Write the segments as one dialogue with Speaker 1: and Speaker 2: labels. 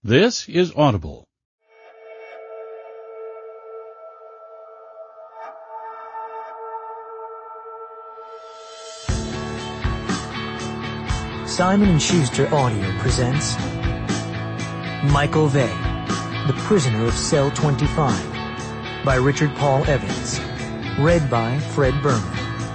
Speaker 1: This is Audible.
Speaker 2: Simon & Schuster Audio presents Michael Vey, The Prisoner of Cell 25 by Richard Paul Evans. Read by Fred Berman.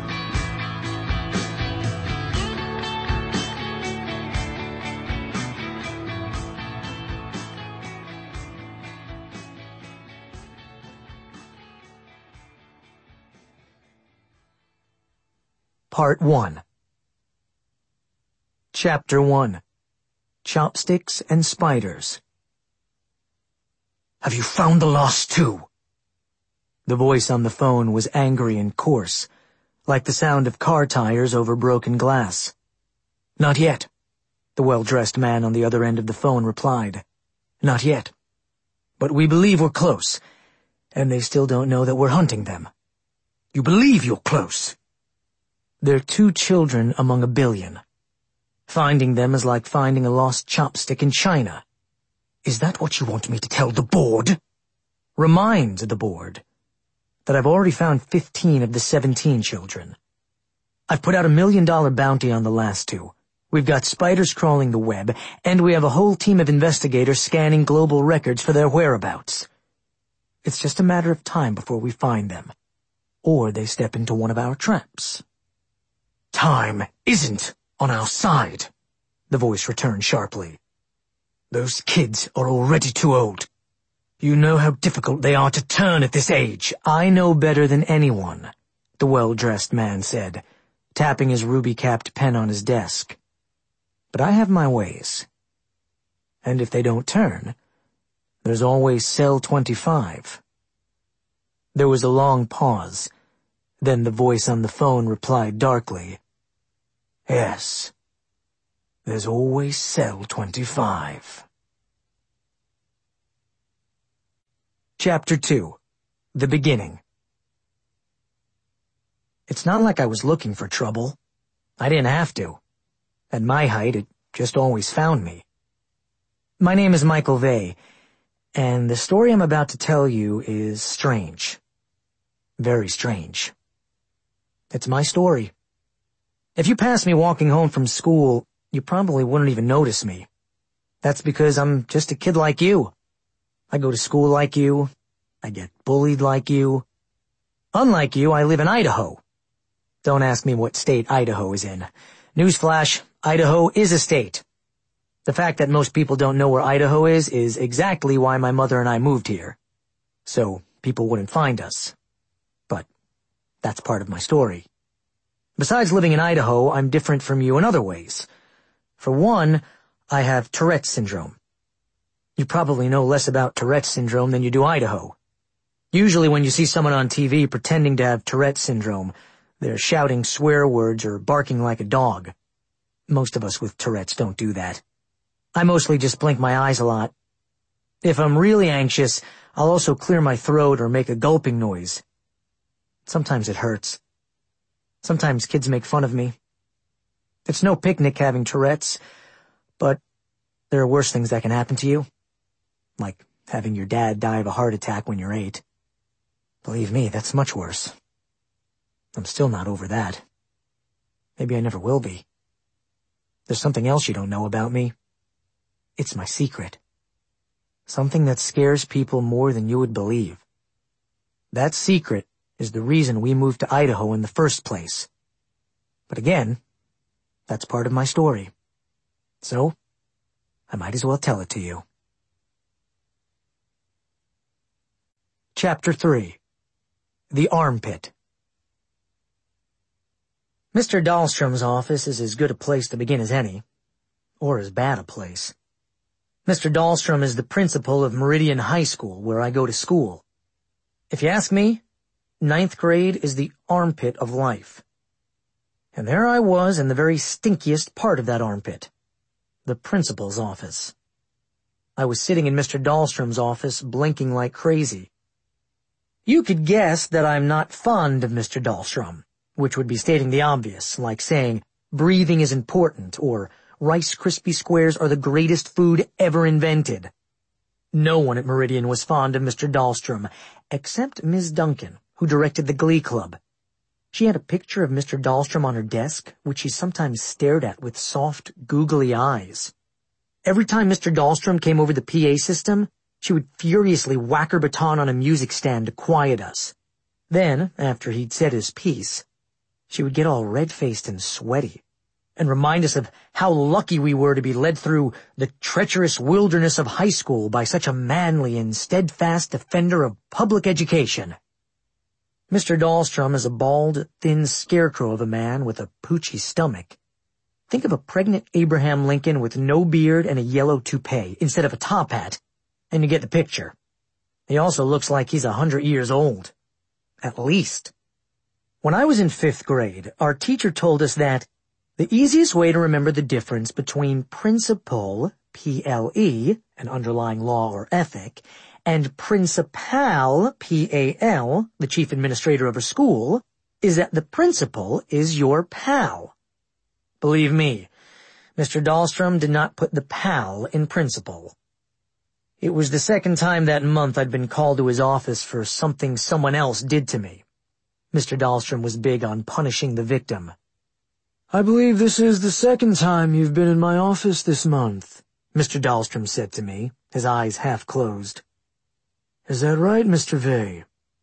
Speaker 2: Part 1. Chapter 1. Chopsticks and Spiders. "Have you found the lost two?" The voice on the phone was angry and coarse, like the sound of car tires over broken glass. "Not yet," the well-dressed man on the other end of the phone replied. "Not yet. But we believe we're close, and they still don't know that we're hunting them." "You believe you're close?" "They're 2 children among a billion. Finding them is like finding a lost chopstick in China." "Is that what you want me to tell the board?" "Remind the board that I've already found 15 of the 17 children. I've put out $1 million bounty on the last 2. We've got spiders crawling the web, and we have a whole team of investigators scanning global records for their whereabouts. It's just a matter of time before we find them, or they step into one of our traps." "Time isn't on our side," the voice returned sharply. "Those kids are already too old. You know how difficult they are to turn at this age." "I know better than anyone," the well-dressed man said, tapping his ruby-capped pen on his desk. "But I have my ways. And if they don't turn, there's always Cell 25. There was a long pause. Then the voice on the phone replied darkly, "Yes, there's always Cell 25. Chapter 2. The Beginning. It's not like I was looking for trouble. I didn't have to. At my height, it just always found me. My name is Michael Vey, and the story I'm about to tell you is strange. Very strange. It's my story. If you passed me walking home from school, you probably wouldn't even notice me. That's because I'm just a kid like you. I go to school like you. I get bullied like you. Unlike you, I live in Idaho. Don't ask me what state Idaho is in. Newsflash, Idaho is a state. The fact that most people don't know where Idaho is exactly why my mother and I moved here. So people wouldn't find us. But that's part of my story. Besides living in Idaho, I'm different from you in other ways. For one, I have Tourette's syndrome. You probably know less about Tourette's syndrome than you do Idaho. Usually when you see someone on TV pretending to have Tourette's syndrome, they're shouting swear words or barking like a dog. Most of us with Tourette's don't do that. I mostly just blink my eyes a lot. If I'm really anxious, I'll also clear my throat or make a gulping noise. Sometimes it hurts. Sometimes kids make fun of me. It's no picnic having Tourette's, but there are worse things that can happen to you. Like having your dad die of a heart attack when you're 8. Believe me, that's much worse. I'm still not over that. Maybe I never will be. There's something else you don't know about me. It's my secret. Something that scares people more than you would believe. That secret is the reason we moved to Idaho in the first place. But again, that's part of my story. So, I might as well tell it to you. Chapter 3. The Armpit. Mr. Dahlstrom's office is as good a place to begin as any, or as bad a place. Mr. Dahlstrom is the principal of Meridian High School, where I go to school. If you ask me, 9th grade is the armpit of life. And there I was in the very stinkiest part of that armpit, the principal's office. I was sitting in Mr. Dahlstrom's office, blinking like crazy. You could guess that I'm not fond of Mr. Dahlstrom, which would be stating the obvious, like saying, breathing is important, or Rice Krispie Squares are the greatest food ever invented. No one at Meridian was fond of Mr. Dahlstrom, except Ms. Duncan, who directed the Glee Club. She had a picture of Mr. Dahlstrom on her desk, which she sometimes stared at with soft, googly eyes. Every time Mr. Dahlstrom came over the PA system, she would furiously whack her baton on a music stand to quiet us. Then, after he'd said his piece, she would get all red-faced and sweaty, and remind us of how lucky we were to be led through the treacherous wilderness of high school by such a manly and steadfast defender of public education. Mr. Dahlstrom is a bald, thin scarecrow of a man with a poochy stomach. Think of a pregnant Abraham Lincoln with no beard and a yellow toupee instead of a top hat, and you get the picture. He also looks like he's 100 years old. At least. When I was in 5th grade, our teacher told us that the easiest way to remember the difference between principle, P-L-E, an underlying law or ethic, and principal, P-A-L, the chief administrator of a school, is that the principal is your pal. Believe me, Mr. Dahlstrom did not put the pal in principal. It was the second time that month I'd been called to his office for something someone else did to me. Mr. Dahlstrom was big on punishing the victim. "I believe this is the second time you've been in my office this month," Mr. Dahlstrom said to me, his eyes half closed. "Is that right, Mr. Vey?"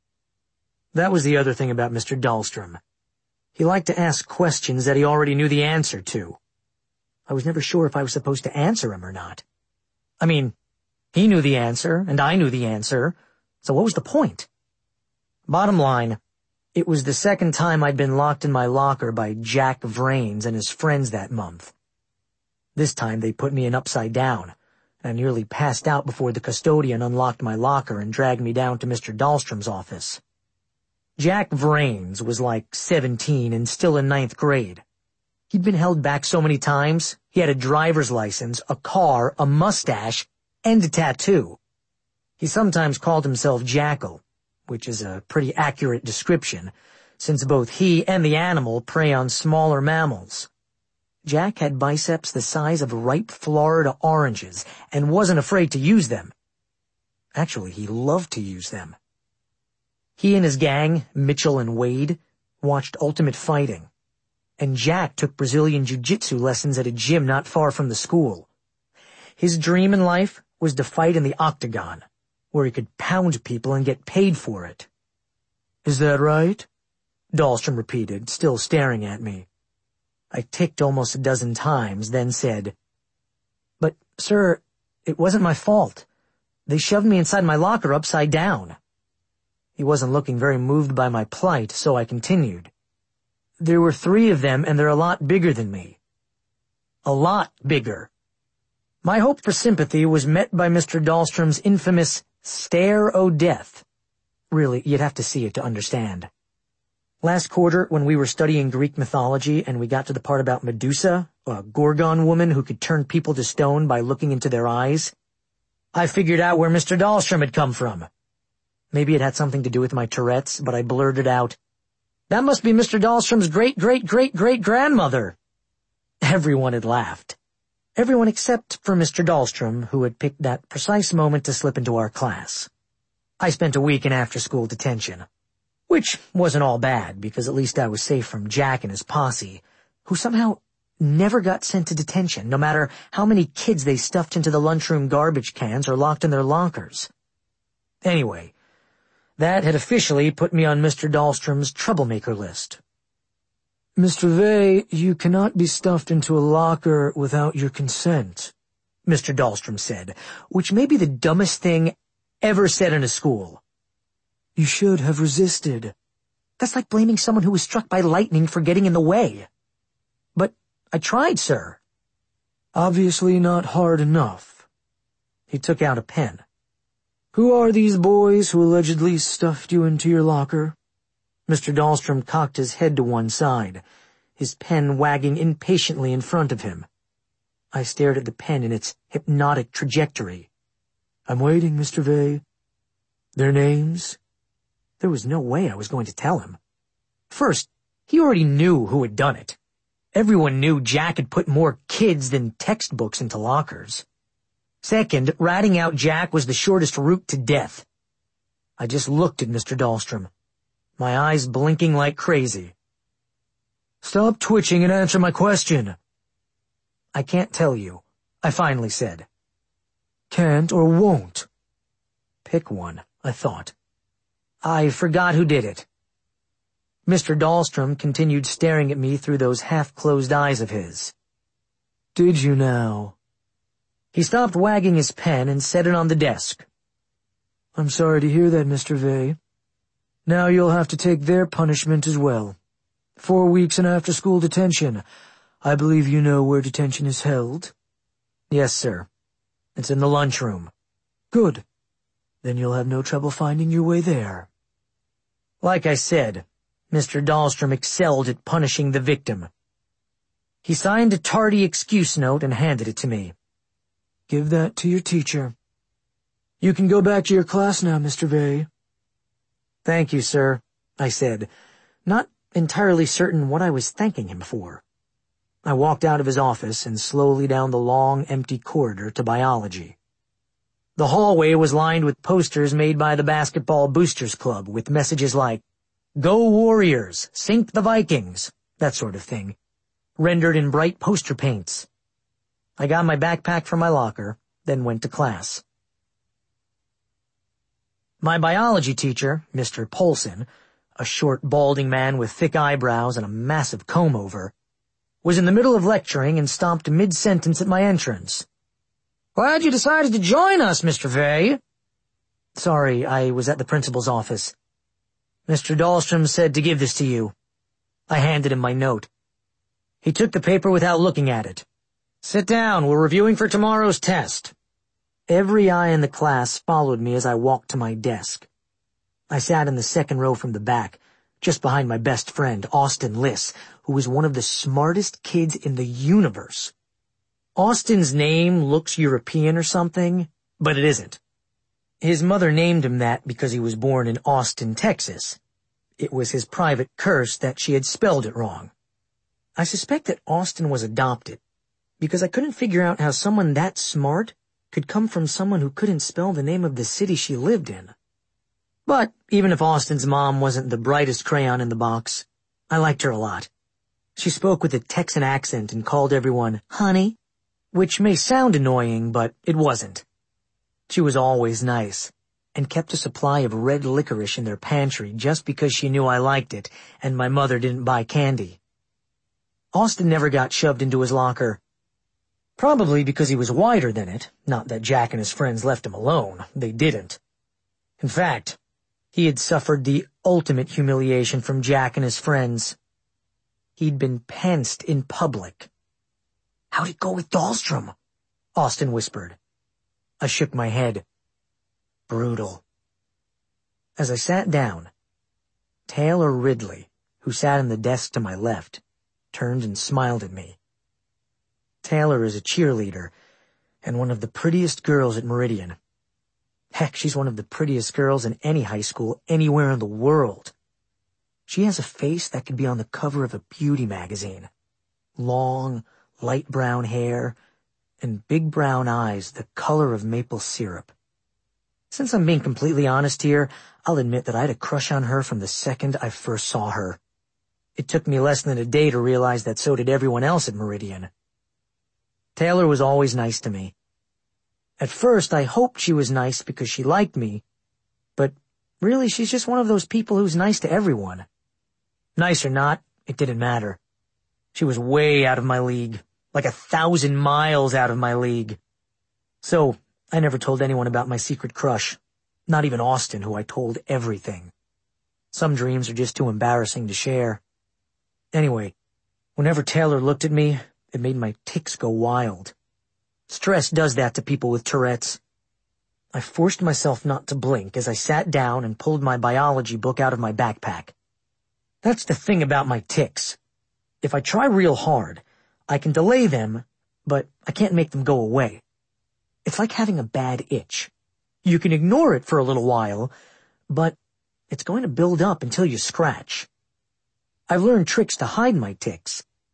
Speaker 2: That was the other thing about Mr. Dahlstrom. He liked to ask questions that he already knew the answer to. I was never sure if I was supposed to answer him or not. I mean, he knew the answer, and I knew the answer, so what was the point? Bottom line, it was the second time I'd been locked in my locker by Jack Vrains and his friends that month. This time they put me in upside down, and I nearly passed out before the custodian unlocked my locker and dragged me down to Mr. Dahlstrom's office. Jack Vrains was like 17 and still in 9th grade. He'd been held back so many times, he had a driver's license, a car, a mustache, and a tattoo. He sometimes called himself Jackal, which is a pretty accurate description, since both he and the animal prey on smaller mammals. Jack had biceps the size of ripe Florida oranges and wasn't afraid to use them. Actually, he loved to use them. He and his gang, Mitchell and Wade, watched Ultimate Fighting, and Jack took Brazilian jiu-jitsu lessons at a gym not far from the school. His dream in life was to fight in the octagon, where he could pound people and get paid for it. "Is that right?" Dahlstrom repeated, still staring at me. I ticked almost a dozen times, then said, "But, sir, it wasn't my fault. They shoved me inside my locker upside down." He wasn't looking very moved by my plight, so I continued. "There were 3 of them, and they're a lot bigger than me." A lot bigger. My hope for sympathy was met by Mr. Dahlstrom's infamous stare o' death. Really, you'd have to see it to understand. Last quarter, when we were studying Greek mythology and we got to the part about Medusa, a Gorgon woman who could turn people to stone by looking into their eyes, I figured out where Mr. Dahlstrom had come from. Maybe it had something to do with my Tourette's, but I blurted out, "That must be Mr. Dahlstrom's great-great-great-great-grandmother." Everyone had laughed. Everyone except for Mr. Dahlstrom, who had picked that precise moment to slip into our class. I spent a week in after-school detention, which wasn't all bad, because at least I was safe from Jack and his posse, who somehow never got sent to detention, no matter how many kids they stuffed into the lunchroom garbage cans or locked in their lockers. Anyway, that had officially put me on Mr. Dahlstrom's troublemaker list. "Mr. Vey, you cannot be stuffed into a locker without your consent," Mr. Dahlstrom said, which may be the dumbest thing ever said in a school. "You should have resisted." That's like blaming someone who was struck by lightning for getting in the way. "But I tried, sir." "Obviously not hard enough." He took out a pen. "Who are these boys who allegedly stuffed you into your locker?" Mr. Dahlstrom cocked his head to one side, his pen wagging impatiently in front of him. I stared at the pen in its hypnotic trajectory. "I'm waiting, Mr. Vey." "Their names?" There was no way I was going to tell him. First, he already knew who had done it. Everyone knew Jack had put more kids than textbooks into lockers. Second, ratting out Jack was the shortest route to death. I just looked at Mr. Dahlstrom, my eyes blinking like crazy. "Stop twitching and answer my question." "I can't tell you," I finally said. "Can't or won't?" Pick one, I thought. "I forgot who did it." Mr. Dahlstrom continued staring at me through those half-closed eyes of his. "Did you now?" He stopped wagging his pen and set it on the desk. "I'm sorry to hear that, Mr. Vey. Now you'll have to take their punishment as well. 4 weeks in after-school detention. I believe you know where detention is held?" "Yes, sir. It's in the lunchroom." "Good. Then you'll have no trouble finding your way there." Like I said, Mr. Dahlstrom excelled at punishing the victim. He signed a tardy excuse note and handed it to me. "Give that to your teacher. You can go back to your class now, Mr. Vey." "Thank you, sir," I said, not entirely certain what I was thanking him for. I walked out of his office and slowly down the long, empty corridor to biology. The hallway was lined with posters made by the Basketball Boosters Club with messages like, "Go Warriors, Sink the Vikings," that sort of thing, rendered in bright poster paints. I got my backpack from my locker, then went to class. My biology teacher, Mr. Polson, a short, balding man with thick eyebrows and a massive comb-over, was in the middle of lecturing and stopped mid-sentence at my entrance. "Glad you decided to join us, Mr. Vey." "Sorry, I was at the principal's office. Mr. Dahlstrom said to give this to you." I handed him my note. He took the paper without looking at it. "Sit down, we're reviewing for tomorrow's test." Every eye in the class followed me as I walked to my desk. I sat in the second row from the back, just behind my best friend, Austin Liss, who was one of the smartest kids in the universe. Austin's name looks European or something, but it isn't. His mother named him that because he was born in Austin, Texas. It was his private curse that she had spelled it wrong. I suspect that Austin was adopted, because I couldn't figure out how someone that smart could come from someone who couldn't spell the name of the city she lived in. But even if Austin's mom wasn't the brightest crayon in the box, I liked her a lot. She spoke with a Texan accent and called everyone honey, which may sound annoying, but it wasn't. She was always nice, and kept a supply of red licorice in their pantry just because she knew I liked it and my mother didn't buy candy. Austin never got shoved into his locker. Probably because he was wider than it, not that Jack and his friends left him alone. They didn't. In fact, he had suffered the ultimate humiliation from Jack and his friends. He'd been pantsed in public. "How'd it go with Dahlstrom?" Austin whispered. I shook my head. Brutal. As I sat down, Taylor Ridley, who sat in the desk to my left, turned and smiled at me. Taylor is a cheerleader and one of the prettiest girls at Meridian. Heck, she's one of the prettiest girls in any high school anywhere in the world. She has a face that could be on the cover of a beauty magazine. Long, light brown hair, and big brown eyes the color of maple syrup. Since I'm being completely honest here, I'll admit that I had a crush on her from the second I first saw her. It took me less than a day to realize that so did everyone else at Meridian. Taylor was always nice to me. At first, I hoped she was nice because she liked me, but really she's just one of those people who's nice to everyone. Nice or not, it didn't matter. She was way out of my league, like 1,000 miles out of my league. So, I never told anyone about my secret crush, not even Austin, who I told everything. Some dreams are just too embarrassing to share. Anyway, whenever Taylor looked at me, it made my tics go wild. Stress does that to people with Tourette's. I forced myself not to blink as I sat down and pulled my biology book out of my backpack. That's the thing about my tics. If I try real hard, I can delay them, but I can't make them go away. It's like having a bad itch. You can ignore it for a little while, but it's going to build up until you scratch. I've learned tricks to hide my tics,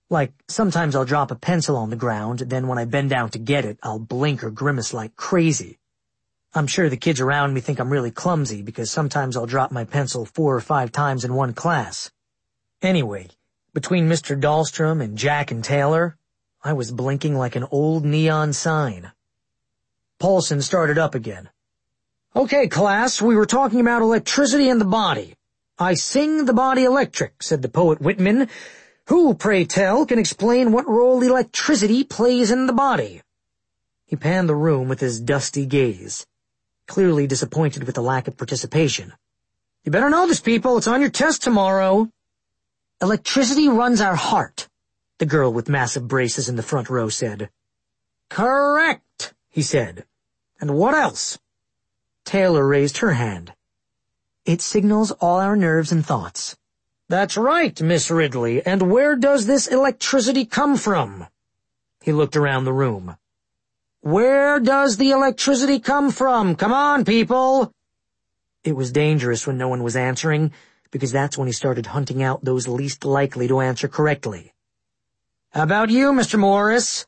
Speaker 2: Like, sometimes I'll drop a pencil on the ground, then when I bend down to get it, I'll blink or grimace like crazy. I'm sure the kids around me think I'm really clumsy because sometimes I'll drop my pencil 4 or 5 times in one class. Anyway, between Mr. Dahlstrom and Jack and Taylor, I was blinking like an old neon sign. Paulson started up again. "Okay, class, we were talking about electricity and the body. I sing the body electric," said the poet Whitman. "Who, pray tell, can explain what role electricity plays in the body?" He panned the room with his dusty gaze, clearly disappointed with the lack of participation. "You better know this, people. It's on your test tomorrow." "Electricity runs our heart," the girl with massive braces in the front row said. "Correct," he said. "And what else?" Taylor raised her hand. "It signals all our nerves and thoughts." "That's right, Miss Ridley. And where does this electricity come from?" He looked around the room. "Where does the electricity come from? Come on, people!" It was dangerous when no one was answering, because that's when he started hunting out those least likely to answer correctly. "How about you, Mr. Morris?"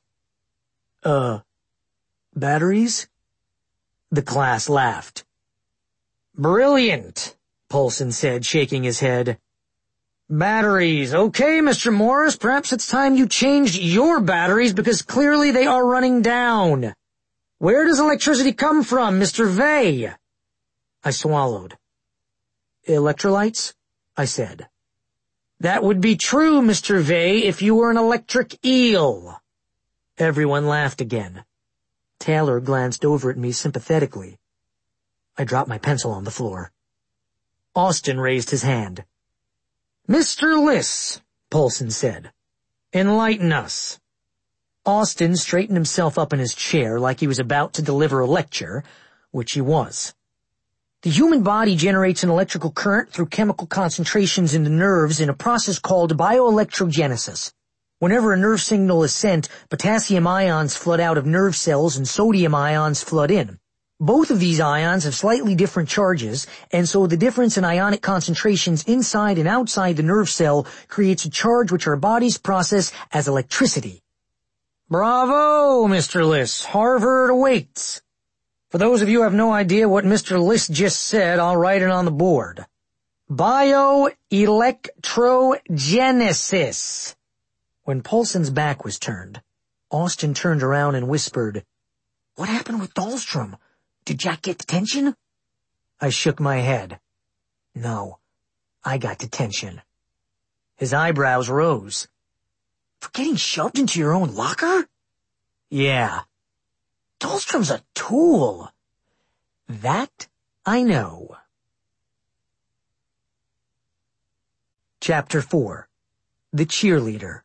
Speaker 2: Batteries?" The class laughed. "Brilliant," Paulson said, shaking his head. "Batteries. Okay, Mr. Morris, perhaps it's time you changed your batteries because clearly they are running down. Where does electricity come from, Mr. Vey?" I swallowed. "Electrolytes?" I said. "That would be true, Mr. Vey, if you were an electric eel." Everyone laughed again. Taylor glanced over at me sympathetically. I dropped my pencil on the floor. Austin raised his hand. "Mr. Liss," Paulson said, "enlighten us." Austin straightened himself up in his chair like he was about to deliver a lecture, which he was. "The human body generates an electrical current through chemical concentrations in the nerves in a process called bioelectrogenesis. Whenever a nerve signal is sent, potassium ions flood out of nerve cells and sodium ions flood in. Both of these ions have slightly different charges, and so the difference in ionic concentrations inside and outside the nerve cell creates a charge which our bodies process as electricity." "Bravo, Mr. Liss. Harvard awaits." For those of you who have no idea what Mr. Liss just said, I'll write it on the board. Bioelectrogenesis. When Paulson's back was turned, Austin turned around and whispered, "What happened with Dahlstrom? Did Jack get detention?" I shook my head. "No, I got detention." His eyebrows rose. "For getting shoved into your own locker?" "Yeah." "Dahlstrom's a tool." "That I know." Chapter 4. The Cheerleader.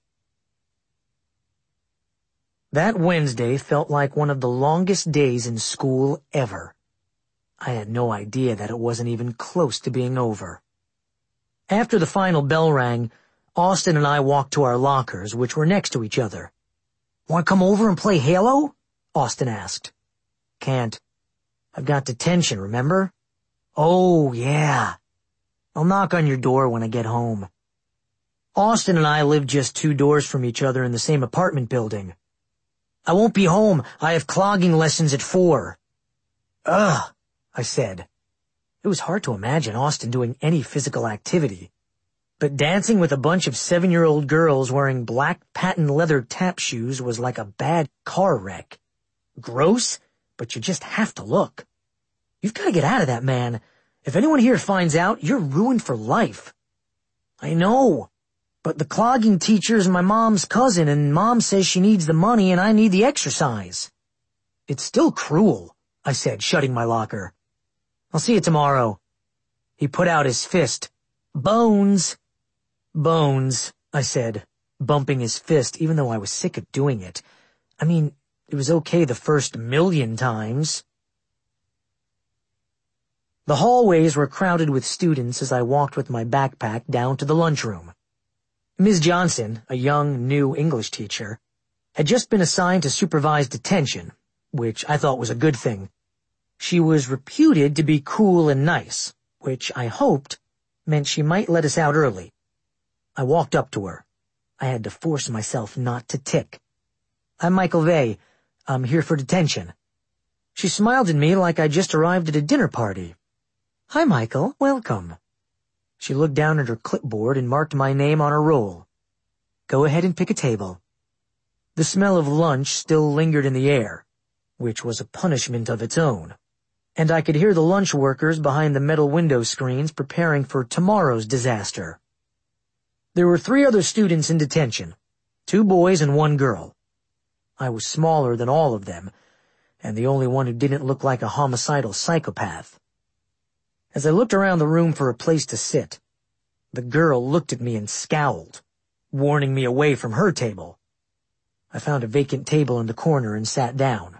Speaker 2: That Wednesday felt like one of the longest days in school ever. I had no idea that it wasn't even close to being over. After the final bell rang, Austin and I walked to our lockers, which were next to each other. "Want to come over and play Halo?" Austin asked. "Can't. I've got detention, remember?" "Oh, yeah. I'll knock on your door when I get home." Austin and I lived just 2 doors from each other in the same apartment building. "I won't be home. I have clogging lessons at 4. "Ugh," I said. It was hard to imagine Austin doing any physical activity. But dancing with a bunch of 7-year-old girls wearing black patent leather tap shoes was like a bad car wreck. Gross, but you just have to look. You've got to get out of that, man. If anyone here finds out, you're ruined for life. "I know. But the clogging teacher is my mom's cousin, and Mom says she needs the money and I need the exercise." "It's still cruel," I said, shutting my locker. "I'll see you tomorrow." He put out his fist. "Bones." "Bones," I said, bumping his fist even though I was sick of doing it. I mean, it was okay the first 1,000,000 times. The hallways were crowded with students as I walked with my backpack down to the lunchroom. Ms. Johnson, a young, new English teacher, had just been assigned to supervise detention, which I thought was a good thing. She was reputed to be cool and nice, which I hoped meant she might let us out early. I walked up to her. I had to force myself not to tick. "I'm Michael Vey. I'm here for detention." She smiled at me like I just arrived at a dinner party. "Hi, Michael. Welcome." She looked down at her clipboard and marked my name on a roll. "Go ahead and pick a table." The smell of lunch still lingered in the air, which was a punishment of its own, and I could hear the lunch workers behind the metal window screens preparing for tomorrow's disaster. There were 3 other students in detention, 2 boys and 1 girl. I was smaller than all of them, and the only one who didn't look like a homicidal psychopath. As I looked around the room for a place to sit, the girl looked at me and scowled, warning me away from her table. I found a vacant table in the corner and sat down.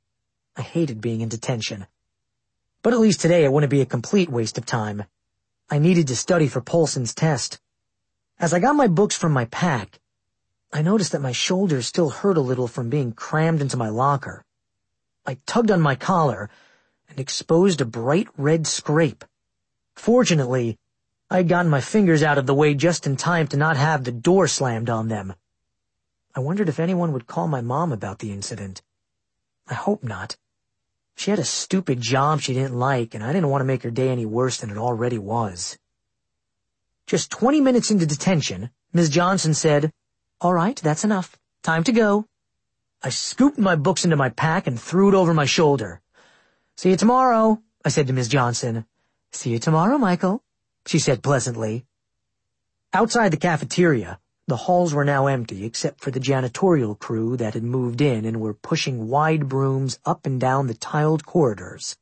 Speaker 2: I hated being in detention. But at least today it wouldn't be a complete waste of time. I needed to study for Paulson's test. As I got my books from my pack, I noticed that my shoulders still hurt a little from being crammed into my locker. I tugged on my collar and exposed a bright red scrape. Fortunately, I had gotten my fingers out of the way just in time to not have the door slammed on them. I wondered if anyone would call my mom about the incident. I hope not. She had a stupid job she didn't like, and I didn't want to make her day any worse than it already was. Just 20 minutes into detention, Ms. Johnson said, "All right, that's enough. Time to go." I scooped my books into my pack and threw it over my shoulder. "See you tomorrow," I said to Ms. Johnson. "See you tomorrow, Michael," she said pleasantly. Outside the cafeteria, the halls were now empty except for the janitorial crew that had moved in and were pushing wide brooms up and down the tiled corridors.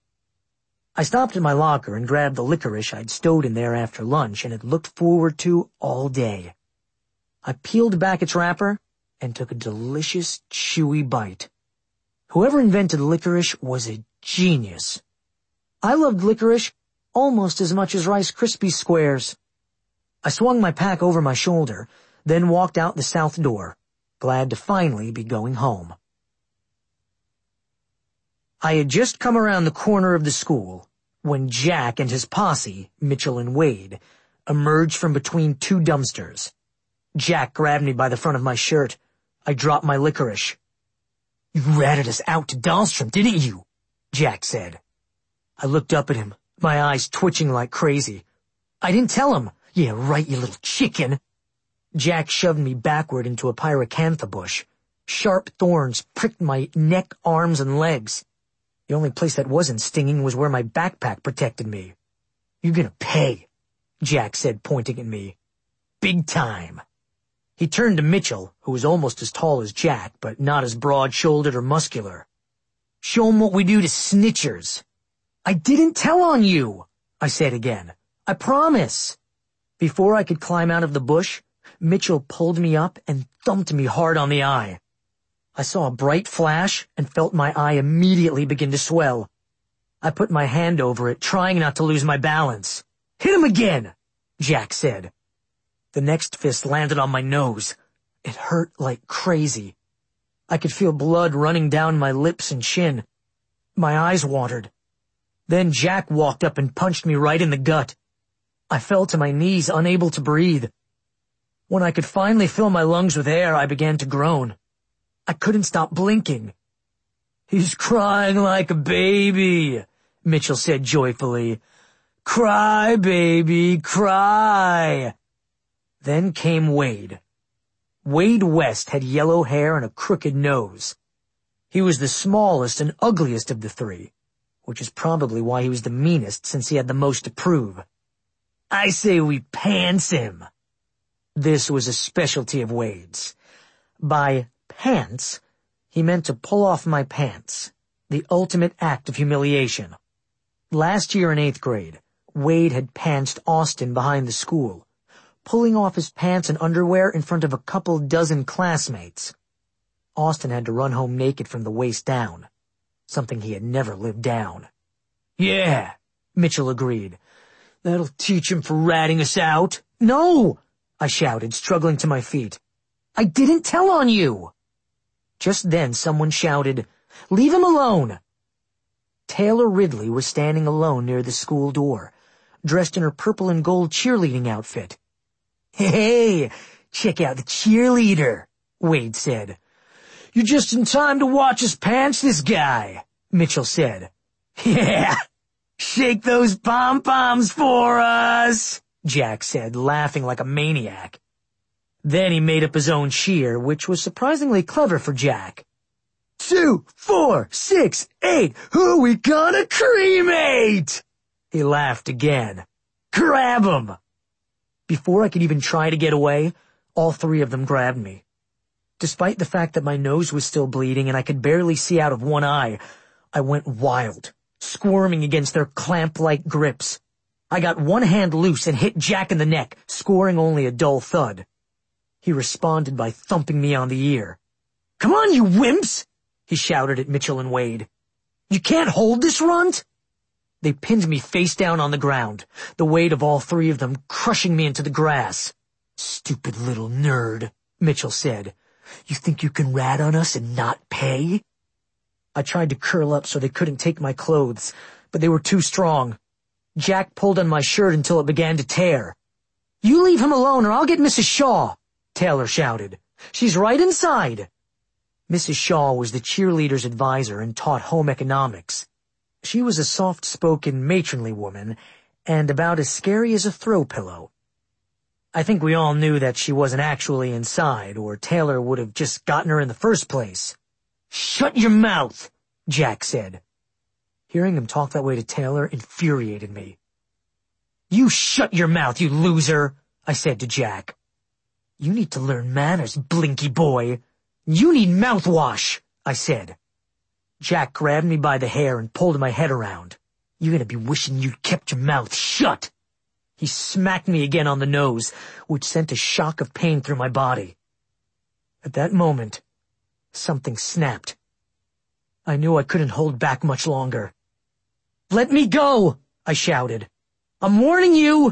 Speaker 2: I stopped at my locker and grabbed the licorice I'd stowed in there after lunch and had looked forward to all day. I peeled back its wrapper and took a delicious, chewy bite. Whoever invented licorice was a genius. I loved licorice almost as much as Rice Krispies squares. I swung my pack over my shoulder, then walked out the south door, glad to finally be going home. I had just come around the corner of the school when Jack and his posse, Mitchell and Wade, emerged from between 2 dumpsters. Jack grabbed me by the front of my shirt. I dropped my licorice. "You ratted us out to Dahlstrom, didn't you?" Jack said. I looked up at him, my eyes twitching like crazy. "I didn't tell him." "Yeah, right, you little chicken." Jack shoved me backward into a pyracantha bush. Sharp thorns pricked my neck, arms, and legs. The only place that wasn't stinging was where my backpack protected me. "You're gonna pay," Jack said, pointing at me. "Big time." He turned to Mitchell, who was almost as tall as Jack, but not as broad-shouldered or muscular. "Show 'em what we do to snitchers." "I didn't tell on you," I said again. "I promise." Before I could climb out of the bush, Mitchell pulled me up and thumped me hard on the eye. I saw a bright flash and felt my eye immediately begin to swell. I put my hand over it, trying not to lose my balance. "Hit him again," Jack said. The next fist landed on my nose. It hurt like crazy. I could feel blood running down my lips and chin. My eyes watered. Then Jack walked up and punched me right in the gut. I fell to my knees, unable to breathe. When I could finally fill my lungs with air, I began to groan. I couldn't stop blinking. "He's crying like a baby," Mitchell said joyfully. "Cry, baby, cry." Then came Wade. Wade West had yellow hair and a crooked nose. He was the smallest and ugliest of the 3, which is probably why he was the meanest since he had the most to prove. "I say we pants him." This was a specialty of Wade's. By pants, he meant to pull off my pants, the ultimate act of humiliation. Last year in 8th grade, Wade had pantsed Austin behind the school, pulling off his pants and underwear in front of a couple dozen classmates. Austin had to run home naked from the waist down, something he had never lived down. "Yeah," Mitchell agreed. "That'll teach him for ratting us out." "No!" I shouted, struggling to my feet. "I didn't tell on you." Just then someone shouted, "Leave him alone!" Taylor Ridley was standing alone near the school door, dressed in her purple and gold cheerleading outfit. "Hey, check out the cheerleader, Wade said. You're just in time to watch us pants this guy, Mitchell said. Yeah, shake those pom-poms for us, Jack said, laughing like a maniac. Then he made up his own cheer, which was surprisingly clever for Jack. 2, 4, 6, 8, who we gonna cremate? He laughed again. Grab 'em! Before I could even try to get away, all three of them grabbed me. Despite the fact that my nose was still bleeding and I could barely see out of one eye, I went wild, squirming against their clamp-like grips. I got one hand loose and hit Jack in the neck, scoring only a dull thud. He responded by thumping me on the ear. Come on, you wimps! He shouted at Mitchell and Wade. You can't hold this runt? They pinned me face down on the ground, the weight of all three of them crushing me into the grass. Stupid little nerd, Mitchell said. You think you can rat on us and not pay? I tried to curl up so they couldn't take my clothes, but they were too strong. Jack pulled on my shirt until it began to tear. You leave him alone or I'll get Mrs. Shaw, Taylor shouted. She's right inside. Mrs. Shaw was the cheerleader's advisor and taught home economics. She was a soft-spoken, matronly woman, and about as scary as a throw pillow. I think we all knew that she wasn't actually inside, or Taylor would have just gotten her in the first place. Shut your mouth, Jack said. Hearing him talk that way to Taylor infuriated me. You shut your mouth, you loser, I said to Jack. You need to learn manners, blinky boy. You need mouthwash, I said. Jack grabbed me by the hair and pulled my head around. You're gonna be wishing you'd kept your mouth shut. He smacked me again on the nose, which sent a shock of pain through my body. At that moment, something snapped. I knew I couldn't hold back much longer. Let me go, I shouted. I'm warning you.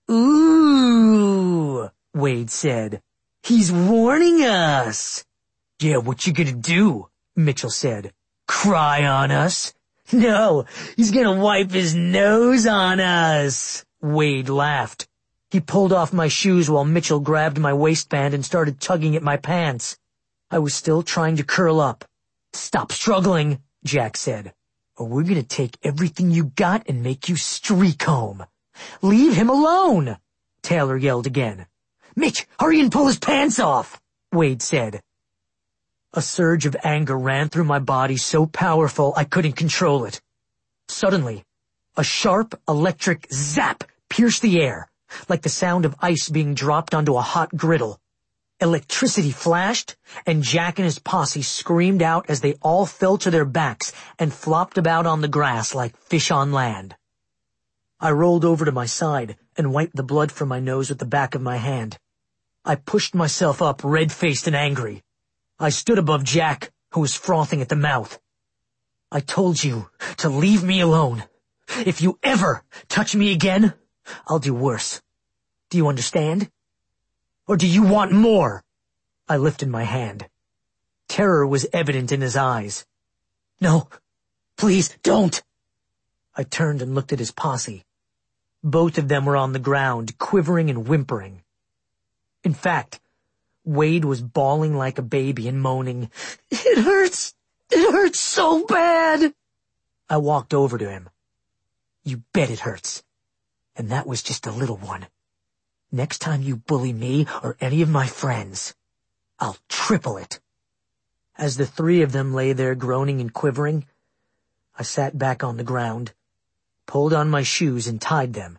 Speaker 2: Ooh, Wade said. He's warning us. Yeah, what you gonna do? Mitchell said. Cry on us? No, he's gonna wipe his nose on us. Wade laughed. He pulled off my shoes while Mitchell grabbed my waistband and started tugging at my pants. I was still trying to curl up. Stop struggling, Jack said, or we're gonna take everything you got and make you streak home. Leave him alone, Taylor yelled again. Mitch, hurry and pull his pants off, Wade said. A surge of anger ran through my body so powerful I couldn't control it. Suddenly, a sharp electric zap pierced the air, like the sound of ice being dropped onto a hot griddle. Electricity flashed, and Jack and his posse screamed out as they all fell to their backs and flopped about on the grass like fish on land. I rolled over to my side and wiped the blood from my nose with the back of my hand. I pushed myself up, red-faced and angry. I stood above Jack, who was frothing at the mouth. I told you to leave me alone. If you ever touch me again, I'll do worse. Do you understand? Or do you want more? I lifted my hand. Terror was evident in his eyes. No, please don't. I turned and looked at his posse. Both of them were on the ground, quivering and whimpering. In fact, Wade was bawling like a baby and moaning, It hurts! It hurts so bad! I walked over to him. You bet it hurts. And that was just a little one. Next time you bully me or any of my friends, I'll triple it. As the three of them lay there groaning and quivering, I sat back on the ground, pulled on my shoes and tied them.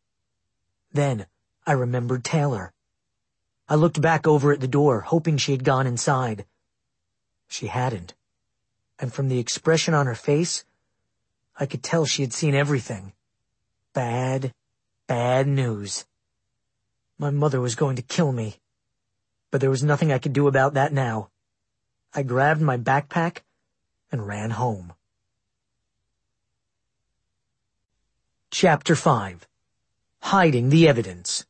Speaker 2: Then I remembered Taylor. I looked back over at the door, hoping she had gone inside. She hadn't, and from the expression on her face, I could tell she had seen everything. Bad, bad news. My mother was going to kill me, but there was nothing I could do about that now. I grabbed my backpack and ran home. Chapter 5. Hiding the Evidence.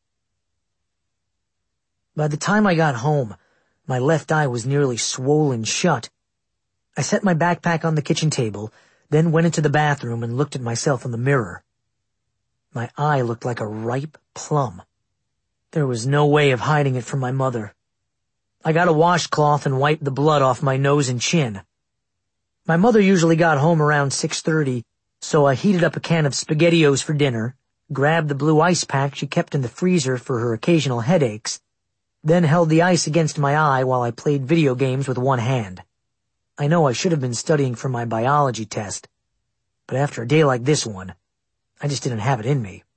Speaker 2: By the time I got home, my left eye was nearly swollen shut. I set my backpack on the kitchen table, then went into the bathroom and looked at myself in the mirror. My eye looked like a ripe plum. There was no way of hiding it from my mother. I got a washcloth and wiped the blood off my nose and chin. My mother usually got home around 6:30, so I heated up a can of SpaghettiOs for dinner, grabbed the blue ice pack she kept in the freezer for her occasional headaches, then held the ice against my eye while I played video games with one hand. I know I should have been studying for my biology test, but after a day like this one, I just didn't have it in me.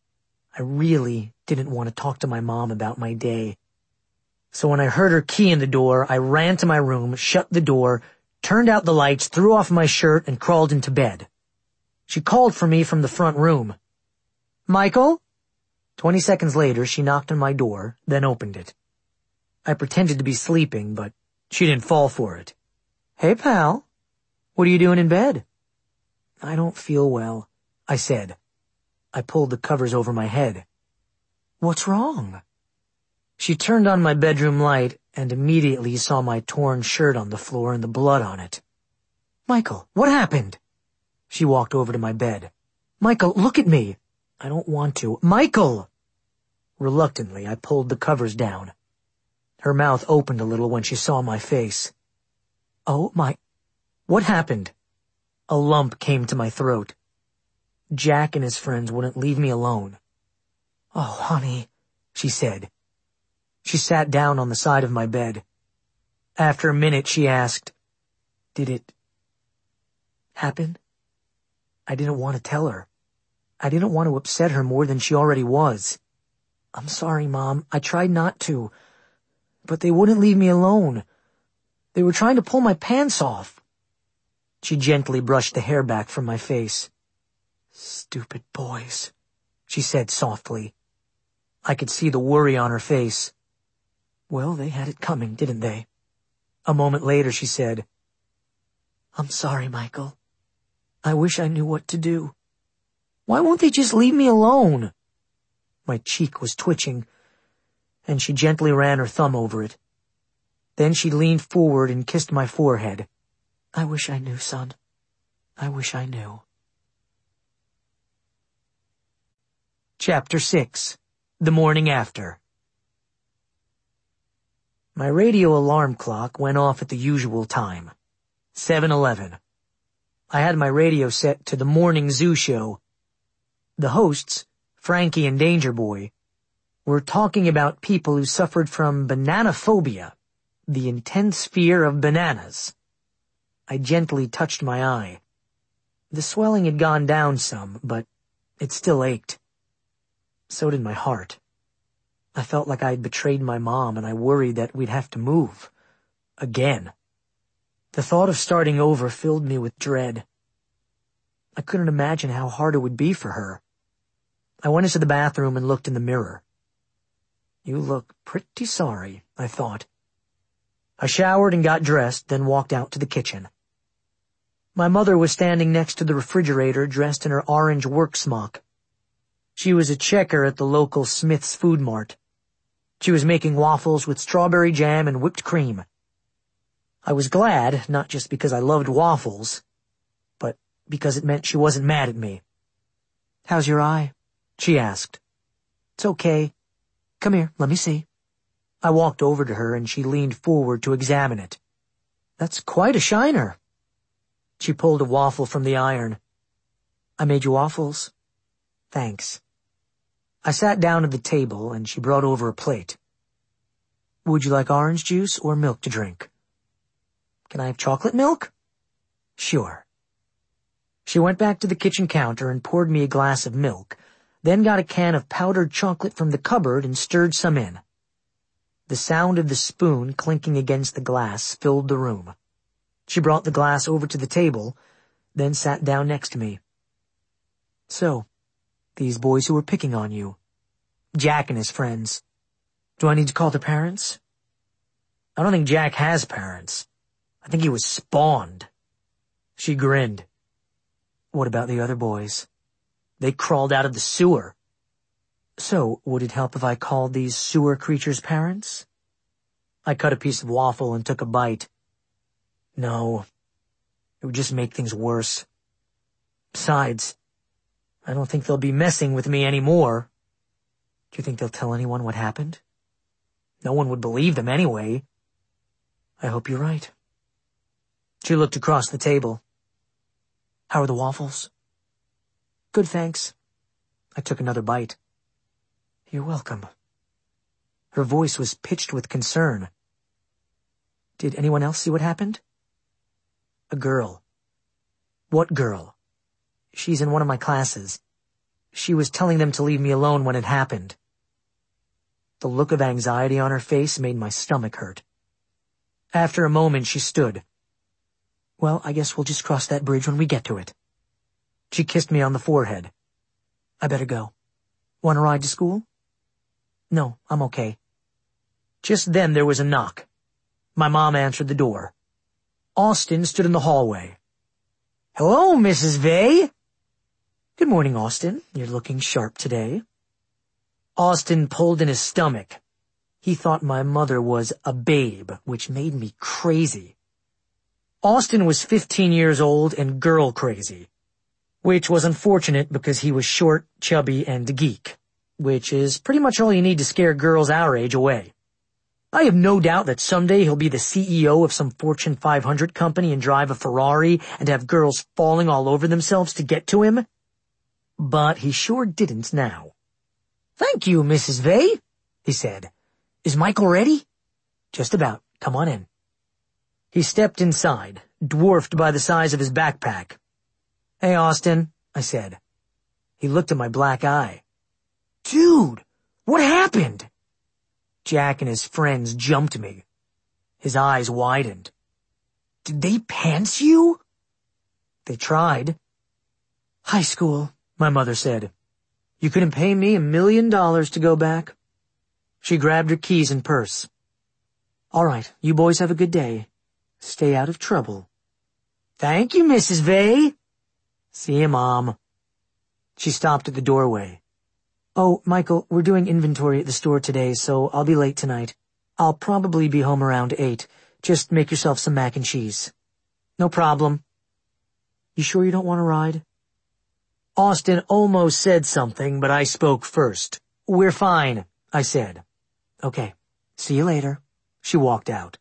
Speaker 2: I really didn't want to talk to my mom about my day. So when I heard her key in the door, I ran to my room, shut the door, turned out the lights, threw off my shirt, and crawled into bed. She called for me from the front room. "Michael?" 20 seconds later, she knocked on my door, then opened it. I pretended to be sleeping, but she didn't fall for it. "Hey, pal. What are you doing in bed?" "I don't feel well," I said. I pulled the covers over my head. "What's wrong?" She turned on my bedroom light and immediately saw my torn shirt on the floor and the blood on it. "Michael, what happened?" She walked over to my bed. "Michael, look at me." "I don't want to." "Michael!" Reluctantly, I pulled the covers down. Her mouth opened a little when she saw my face. "Oh, my... What happened?" A lump came to my throat. Jack and his friends wouldn't leave me alone. "Oh, honey," she said. She sat down on the side of my bed. After a minute, she asked, "Did it happen?" I didn't want to tell her. I didn't want to upset her more than she already was. "I'm sorry, Mom. I tried not to. But they wouldn't leave me alone. They were trying to pull my pants off." She gently brushed the hair back from my face. "Stupid boys," she said softly. I could see the worry on her face. Well, they had it coming, didn't they? A moment later, she said, "I'm sorry, Michael. I wish I knew what to do. Why won't they just leave me alone?" My cheek was twitching, and she gently ran her thumb over it. Then she leaned forward and kissed my forehead. "I wish I knew, son. I wish I knew." Chapter 6. The Morning After. My radio alarm clock went off at the usual time, 7:11. I had my radio set to the morning zoo show. The hosts, Frankie and Danger Boy, were talking about people who suffered from banana phobia, the intense fear of bananas. I gently touched my eye. The swelling had gone down some, but it still ached. So did my heart. I felt like I'd betrayed my mom, and I worried that we'd have to move. Again. The thought of starting over filled me with dread. I couldn't imagine how hard it would be for her. I went into the bathroom and looked in the mirror. You look pretty sorry, I thought. I showered and got dressed, then walked out to the kitchen. My mother was standing next to the refrigerator, dressed in her orange work smock. She was a checker at the local Smith's Food Mart. She was making waffles with strawberry jam and whipped cream. I was glad, not just because I loved waffles, but because it meant she wasn't mad at me. "How's your eye?" she asked. "It's okay. Come here, let me see." I walked over to her and she leaned forward to examine it. "That's quite a shiner." She pulled a waffle from the iron. "I made you waffles." "Thanks." I sat down at the table and she brought over a plate. "Would you like orange juice or milk to drink?" "Can I have chocolate milk?" "Sure." She went back to the kitchen counter and poured me a glass of milk, then got a can of powdered chocolate from the cupboard and stirred some in. The sound of the spoon clinking against the glass filled the room. She brought the glass over to the table, then sat down next to me. "So, these boys who were picking on you. Jack and his friends. Do I need to call their parents?" "I don't think Jack has parents. I think he was spawned." She grinned. "What about the other boys?" "They crawled out of the sewer." "So, would it help if I called these sewer creatures parents?" I cut a piece of waffle and took a bite. "No, it would just make things worse. Besides, I don't think they'll be messing with me anymore." Do you think they'll tell anyone what happened? No one would believe them anyway. I hope you're right. She looked across the table. How are the waffles? Good, thanks. I took another bite. You're welcome. Her voice was pitched with concern. Did anyone else see what happened? A girl. What girl? She's in one of my classes. She was telling them to leave me alone when it happened. The look of anxiety on her face made my stomach hurt. After a moment, she stood. Well, I guess we'll just cross that bridge when we get to it. She kissed me on the forehead. I better go. Want to ride to school? No, I'm okay. Just then there was a knock. My mom answered the door. Austin stood in the hallway. Hello, Mrs. Vey. Good morning, Austin. You're looking sharp today. Austin pulled in his stomach. He thought my mother was a babe, which made me crazy. Austin was 15 years old and girl crazy, which was unfortunate because he was short, chubby, and a geek, which is pretty much all you need to scare girls our age away. I have no doubt that someday he'll be the CEO of some Fortune 500 company and drive a Ferrari and have girls falling all over themselves to get to him. But he sure didn't now. Thank you, Mrs. Vey, he said. Is Michael ready? Just about. Come on in. He stepped inside, dwarfed by the size of his backpack. Hey, Austin, I said. He looked at my black eye. Dude, what happened? Jack and his friends jumped me. His eyes widened. Did they pants you? They tried. High school, my mother said. You couldn't pay me $1 million to go back? She grabbed her keys and purse. All right, you boys have a good day. Stay out of trouble. Thank you, Mrs. Vey. See you, Mom. She stopped at the doorway. Oh, Michael, we're doing inventory at the store today, so I'll be late tonight. I'll probably be home around 8. Just make yourself some mac and cheese. No problem. You sure you don't want to ride? Austin almost said something, but I spoke first. We're fine, I said. Okay, see you later. She walked out.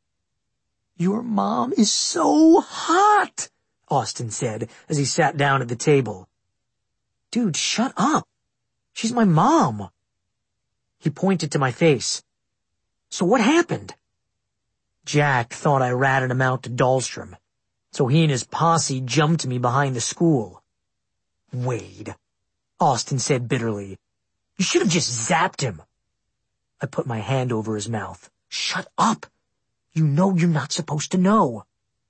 Speaker 2: Your mom is so hot, Austin said as he sat down at the table. Dude, shut up. She's my mom. He pointed to my face. So what happened? Jack thought I ratted him out to Dahlstrom, so he and his posse jumped me behind the school. Wade, Austin said bitterly. You should have just zapped him. I put my hand over his mouth. Shut up. You know you're not supposed to know.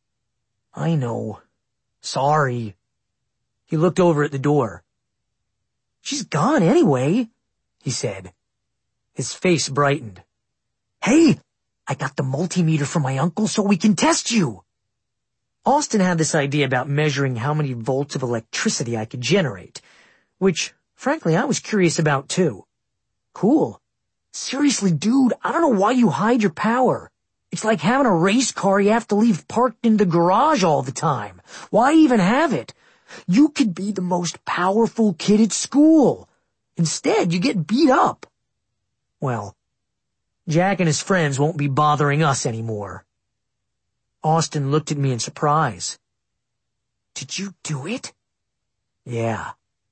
Speaker 2: I know. Sorry. He looked over at the door. She's gone anyway, he said. His face brightened. Hey, I got the multimeter from my uncle so we can test you. Austin had this idea about measuring how many volts of electricity I could generate, which, frankly, I was curious about too. Cool. Seriously, dude, I don't know why you hide your power. It's like having a race car you have to leave parked in the garage all the time. Why even have it? You could be the most powerful kid at school. Instead, you get beat up. Well, Jack and his friends won't be bothering us anymore. Austin looked at me in surprise. Did you do it? Yeah.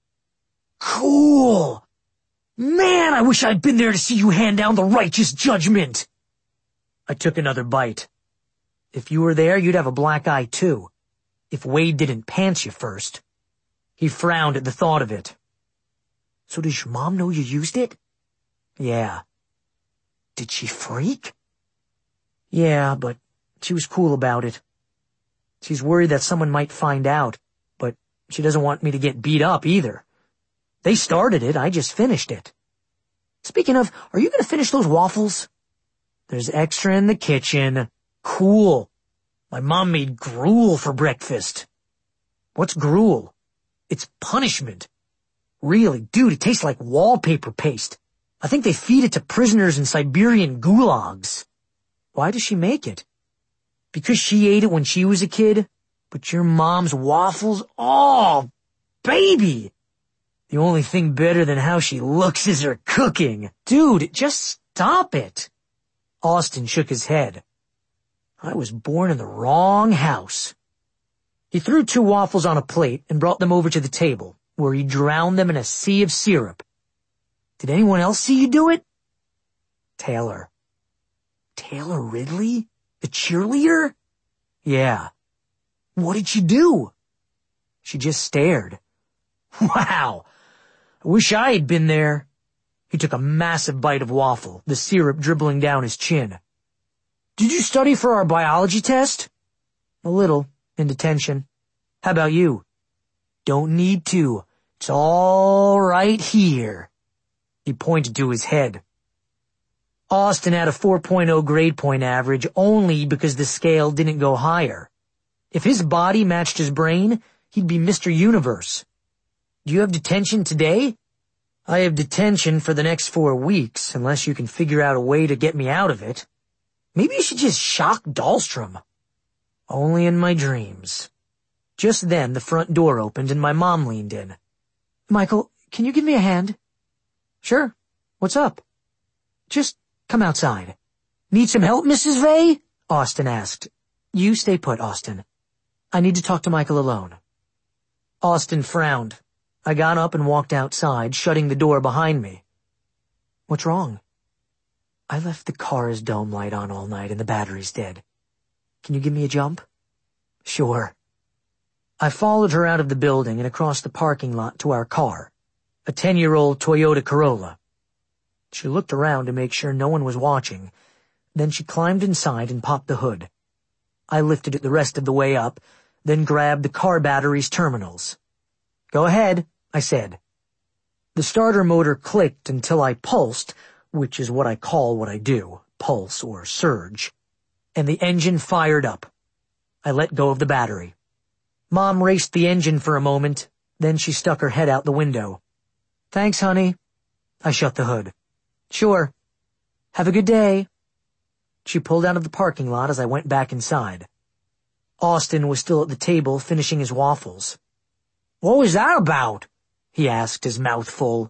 Speaker 2: Cool. Man, I wish I'd been there to see you hand down the righteous judgment. I took another bite. If you were there, you'd have a black eye too. If Wade didn't pants you first. He frowned at the thought of it. So does your mom know you used it? Yeah. Did she freak? Yeah, but she was cool about it. She's worried that someone might find out, but she doesn't want me to get beat up either. They started it, I just finished it. Speaking of, are you going to finish those waffles? There's extra in the kitchen. Cool. My mom made gruel for breakfast. What's gruel? It's punishment. Really, dude, it tastes like wallpaper paste. I think they feed it to prisoners in Siberian gulags. Why does she make it? Because she ate it when she was a kid? But your mom's waffles? Oh, baby! The only thing better than how she looks is her cooking. Dude, just stop it. Austin shook his head. I was born in the wrong house. He threw 2 waffles on a plate and brought them over to the table, where he drowned them in a sea of syrup. Did anyone else see you do it? Taylor. Taylor Ridley? The cheerleader? Yeah. What did she do? She just stared. Wow. I wish I had been there. He took a massive bite of waffle, the syrup dribbling down his chin. Did you study for our biology test? A little, in detention. How about you? Don't need to. It's all right here. He pointed to his head. Austin had a 4.0 grade point average only because the scale didn't go higher. If his body matched his brain, he'd be Mr. Universe. Do you have detention today? I have detention for the next 4 weeks, unless you can figure out a way to get me out of it. Maybe you should just shock Dahlstrom. Only in my dreams. Just then, the front door opened and my mom leaned in. Michael, can you give me a hand? Sure. What's up? Just come outside. Need some help, Mrs. Vey? Austin asked. You stay put, Austin. I need to talk to Michael alone. Austin frowned. I got up and walked outside, shutting the door behind me. What's wrong? I left the car's dome light on all night and the battery's dead. Can you give me a jump? Sure. I followed her out of the building and across the parking lot to our car, a 10-year-old Toyota Corolla. She looked around to make sure no one was watching. Then she climbed inside and popped the hood. I lifted it the rest of the way up, then grabbed the car battery's terminals. Go ahead, I said. The starter motor clicked until I pulsed, which is what I call what I do, pulse or surge, and the engine fired up. I let go of the battery. Mom raced the engine for a moment, then she stuck her head out the window. Thanks, honey. I shut the hood. Sure. Have a good day. She pulled out of the parking lot as I went back inside. Austin was still at the table finishing his waffles. What was that about? He asked, his mouth full.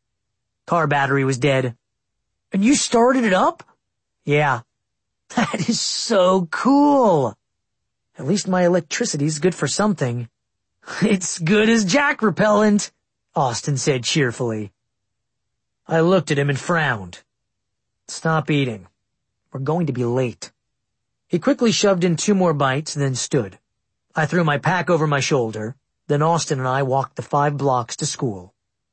Speaker 2: Car battery was dead. And you started it up? Yeah. That is so cool. At least my electricity's good for something. It's good as jack repellent, Austin said cheerfully. I looked at him and frowned. Stop eating. We're going to be late. He quickly shoved in 2 more bites, then stood. I threw my pack over my shoulder. Then Austin and I walked the 5 blocks to school.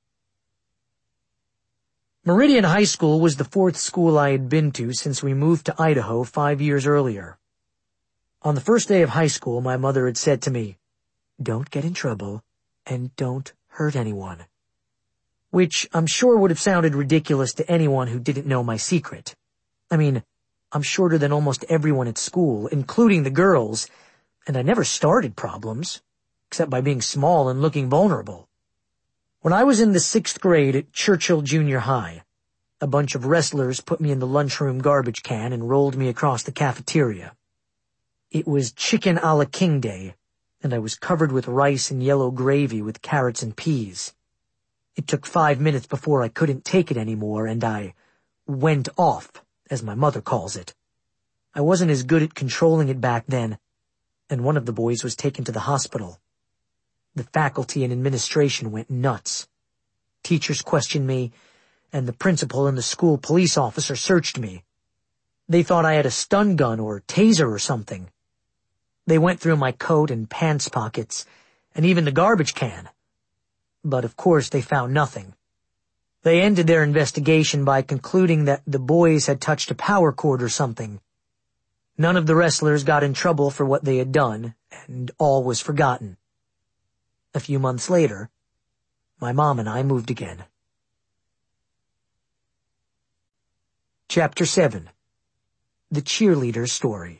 Speaker 2: Meridian High School was the 4th school I had been to since we moved to Idaho 5 years earlier. On the first day of high school, my mother had said to me, "Don't get in trouble, and don't hurt anyone." Which I'm sure would have sounded ridiculous to anyone who didn't know my secret. I mean, I'm shorter than almost everyone at school, including the girls, and I never started problems, except by being small and looking vulnerable. When I was in the 6th grade at Churchill Junior High, a bunch of wrestlers put me in the lunchroom garbage can and rolled me across the cafeteria. It was Chicken a la King Day, and I was covered with rice and yellow gravy with carrots and peas. It took 5 minutes before I couldn't take it anymore, and I went off, as my mother calls it. I wasn't as good at controlling it back then, and one of the boys was taken to the hospital. The faculty and administration went nuts. Teachers questioned me, and the principal and the school police officer searched me. They thought I had a stun gun or taser or something. They went through my coat and pants pockets, and even the garbage can. But of course they found nothing. They ended their investigation by concluding that the boys had touched a power cord or something. None of the wrestlers got in trouble for what they had done, and all was forgotten. A few months later, my mom and I moved again. Chapter 7. The Cheerleader's Story.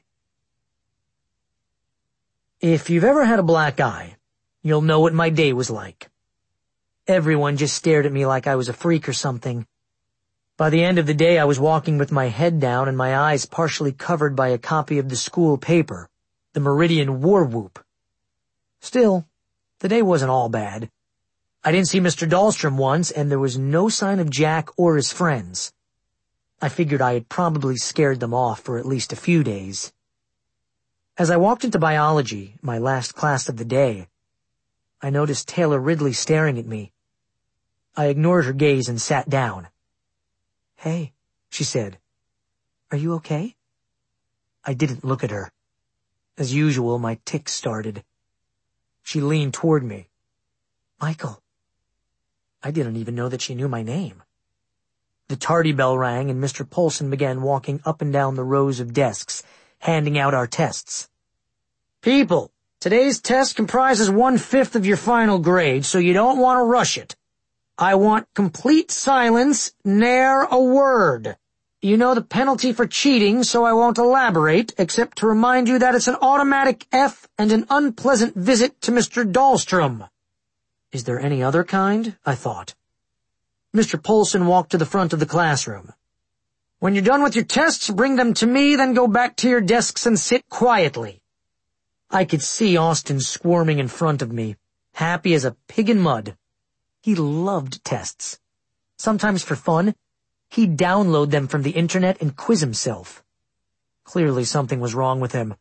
Speaker 2: If you've ever had a black eye, you'll know what my day was like. Everyone just stared at me like I was a freak or something. By the end of the day, I was walking with my head down and my eyes partially covered by a copy of the school paper, the Meridian War Whoop. Still, the day wasn't all bad. I didn't see Mr. Dahlstrom once, and there was no sign of Jack or his friends. I figured I had probably scared them off for at least a few days. As I walked into biology, my last class of the day, I noticed Taylor Ridley staring at me. I ignored her gaze and sat down. "Hey," she said. "Are you okay?" I didn't look at her. As usual, my tics started. She leaned toward me. "Michael." I didn't even know that she knew my name. The tardy bell rang and Mr. Polson began walking up and down the rows of desks, handing out our tests. "People, today's test comprises 1/5 of your final grade, so you don't want to rush it. I want complete silence, ne'er a word. You know the penalty for cheating, so I won't elaborate, except to remind you that it's an automatic F and an unpleasant visit to Mr. Dahlstrom." Is there any other kind? I thought. Mr. Polson walked to the front of the classroom. "When you're done with your tests, bring them to me, then go back to your desks and sit quietly." I could see Austin squirming in front of me, happy as a pig in mud. He loved tests. Sometimes for fun, he'd download them from the internet and quiz himself. Clearly something was wrong with him.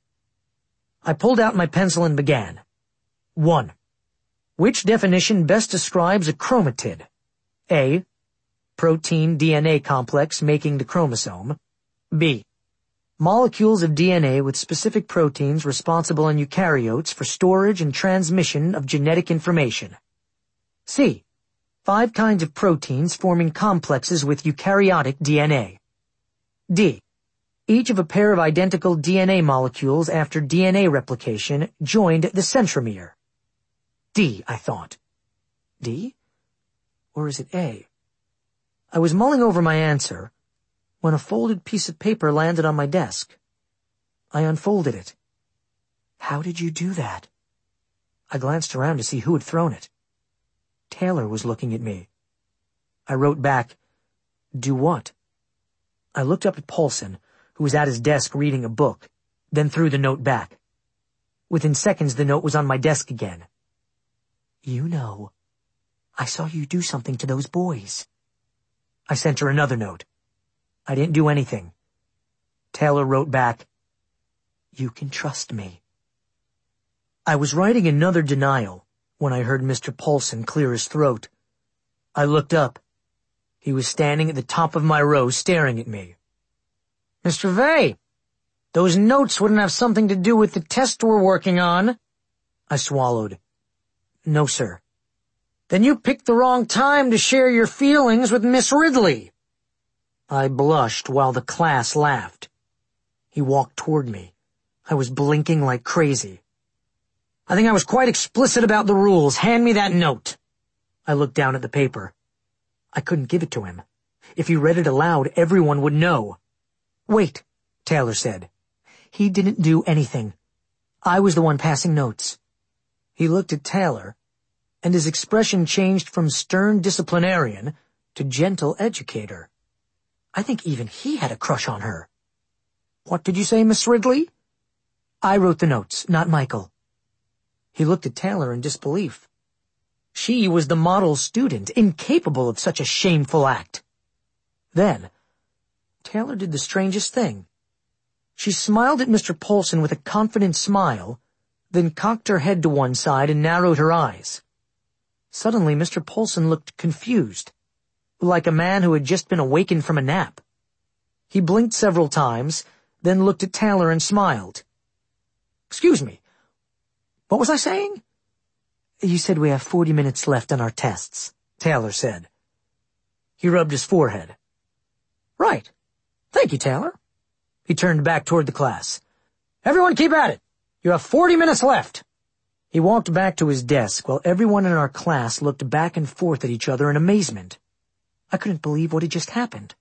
Speaker 2: I pulled out my pencil and began. 1. Which definition best describes a chromatid? A. Protein DNA complex making the chromosome. B. Molecules of DNA with specific proteins responsible in eukaryotes for storage and transmission of genetic information. C. 5 kinds of proteins forming complexes with eukaryotic DNA. D. Each of a pair of identical DNA molecules after DNA replication joined the centromere. D, I thought. D? Or is it A? I was mulling over my answer when a folded piece of paper landed on my desk. I unfolded it. How did you do that? I glanced around to see who had thrown it. Taylor was looking at me. I wrote back, "Do what?" I looked up at Polson, who was at his desk reading a book, then threw the note back. Within seconds, the note was on my desk again. "You know, I saw you do something to those boys." I sent her another note. "I didn't do anything." Taylor wrote back, "You can trust me." I was writing another denial when I heard Mr. Polson clear his throat. I looked up. He was standing at the top of my row staring at me. "Mr. Vey, those notes wouldn't have something to do with the test we're working on." I swallowed. "No, sir." "Then you picked the wrong time to share your feelings with Miss Ridley." I blushed while the class laughed. He walked toward me. I was blinking like crazy. "I think I was quite explicit about the rules. Hand me that note." I looked down at the paper. I couldn't give it to him. If he read it aloud, everyone would know. "Wait," Taylor said. "He didn't do anything. I was the one passing notes." He looked at Taylor, and his expression changed from stern disciplinarian to gentle educator. I think even he had a crush on her. "What did you say, Miss Ridley?" "I wrote the notes, not Michael." He looked at Taylor in disbelief. She was the model student, incapable of such a shameful act. Then, Taylor did the strangest thing. She smiled at Mr. Polson with a confident smile, then cocked her head to one side and narrowed her eyes. Suddenly, Mr. Polson looked confused, like a man who had just been awakened from a nap. He blinked several times, then looked at Taylor and smiled. "Excuse me, what was I saying?" "You said we have 40 minutes left on our tests," Taylor said. He rubbed his forehead. "Right. Thank you, Taylor." He turned back toward the class. "Everyone keep at it. You have 40 minutes left." He walked back to his desk while everyone in our class looked back and forth at each other in amazement. I couldn't believe what had just happened.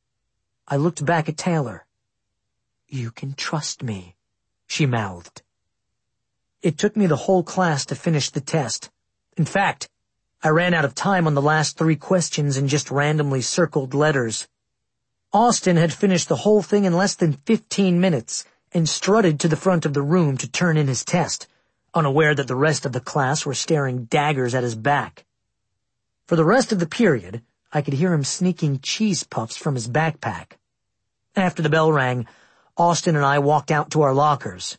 Speaker 2: I looked back at Taylor. "You can trust me," she mouthed. It took me the whole class to finish the test. In fact, I ran out of time on the last 3 questions and just randomly circled letters. Austin had finished the whole thing in less than 15 minutes and strutted to the front of the room to turn in his test, unaware that the rest of the class were staring daggers at his back. For the rest of the period, I could hear him sneaking cheese puffs from his backpack. After the bell rang, Austin and I walked out to our lockers.